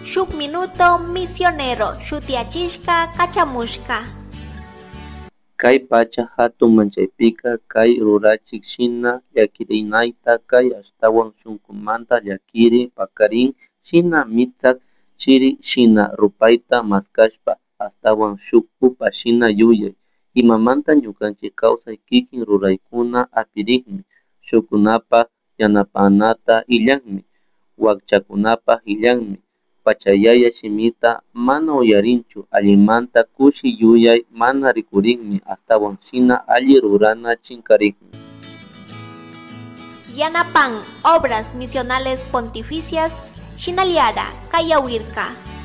Shuk minuto misionero shutiachishka kachamushka. Kay pacha hatun manchaypika kay rurachik shina llakirinayta kay astawan shunkumanta llakiri pakarin shina mitak chiri shina rupayta maskashpa astawan shuk pupa shina yuyay imamanta ñukanchik kawsay kikin ruraykuna apirikmi shukkunapak yanapanata illanmi wakchakunapak illanmi pachayaya shimita mana uyarinchu allimanta kushi yuyay mana rikurinmi astawan shina alli rurana chinkarinmi. Yanapan obras misionales pontificias Shinaliara Kayawirka.